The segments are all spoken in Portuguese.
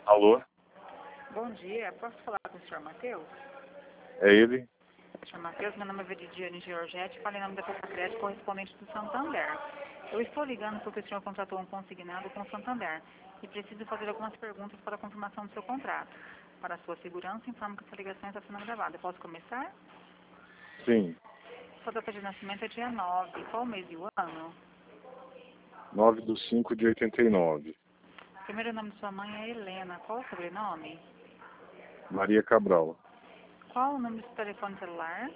Alô? Bom dia, posso falar com o senhor Matheus? É ele? Senhor Matheus, meu nome é Veridiane Georgette, falei em nome da Copacrédito, correspondente do Santander. Eu estou ligando porque o senhor contratou um consignado com o Santander e preciso fazer algumas perguntas para a confirmação do seu contrato. Para a sua segurança, informo que essa ligação está sendo gravada. Posso começar? Sim. Sua data de nascimento é dia 9. Qual o mês e o ano? 9/5/89. O primeiro nome de sua mãe é Helena. Qual o sobrenome? Maria Cabral. Qual o número do seu telefone celular?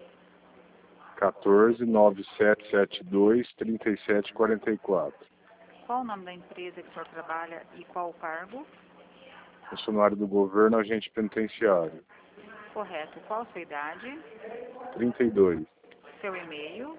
14-9772-3744. Qual o nome da empresa que o senhor trabalha e qual o cargo? Funcionário do governo, agente penitenciário. Correto. Qual a sua idade? 32. Seu e-mail?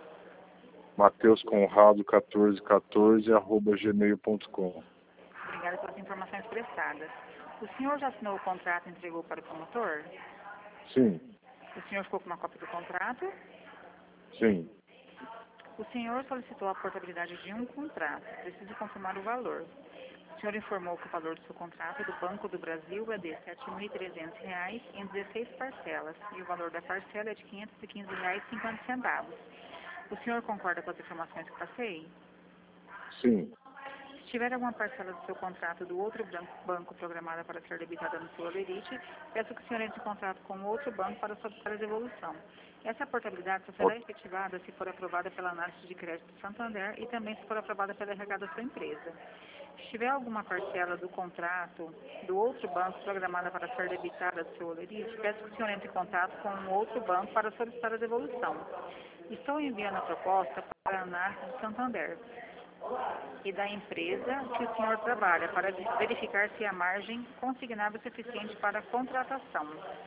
mateusconrado1414@gmail.com. Obrigada pelas informações prestadas. O senhor já assinou o contrato e entregou para o promotor? Sim. O senhor ficou com uma cópia do contrato? Sim. O senhor solicitou a portabilidade de um contrato. Preciso confirmar o valor. O senhor informou que o valor do seu contrato do Banco do Brasil é de R$ 7.300 em 16 parcelas e o valor da parcela é de R$ 515,50. O senhor concorda com as informações que passei? Sim. Se tiver alguma parcela do seu contrato do outro banco programada para ser debitada no seu holerite, peço que o senhor entre em contato com o outro banco para solicitar a devolução. Essa portabilidade só será efetivada se for aprovada pela análise de crédito do Santander e também se for aprovada pela RH da sua empresa. Se tiver alguma parcela do contrato do outro banco programada para ser debitada do seu holerite, peço que o senhor entre em contato com o outro banco para solicitar a devolução. Estou enviando a proposta para a análise do Santander e da empresa que o senhor trabalha para verificar se a margem consignável é suficiente para a contratação.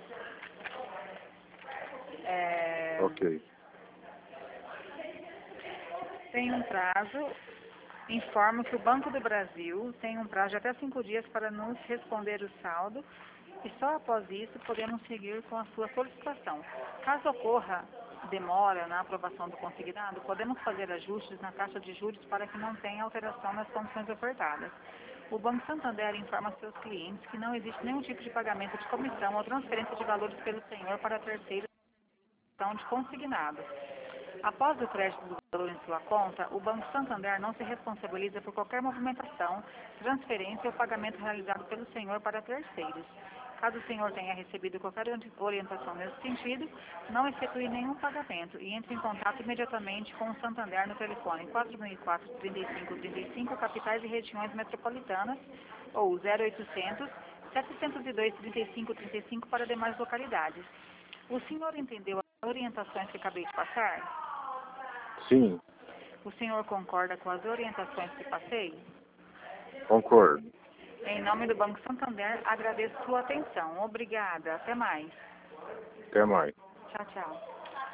Ok. Tem um prazo, informo que o Banco do Brasil tem um prazo de até 5 dias para nos responder o saldo e só após isso podemos seguir com a sua solicitação. Caso ocorra demora na aprovação do consignado, podemos fazer ajustes na taxa de juros para que não tenha alteração nas condições ofertadas. O Banco Santander informa a seus clientes que não existe nenhum tipo de pagamento de comissão ou transferência de valores pelo senhor para terceiros de consignado. Após o crédito do valor em sua conta, o Banco Santander não se responsabiliza por qualquer movimentação, transferência ou pagamento realizado pelo senhor para terceiros. Caso o senhor tenha recebido qualquer orientação nesse sentido, não efetue nenhum pagamento e entre em contato imediatamente com o Santander no telefone 4004-3535, capitais e regiões metropolitanas, ou 0800 702 3535 para demais localidades. O senhor entendeu as orientações que acabei de passar? Sim. O senhor concorda com as orientações que passei? Concordo. Em nome do Banco Santander, agradeço sua atenção. Obrigada. Até mais. Até mais. Tchau, tchau.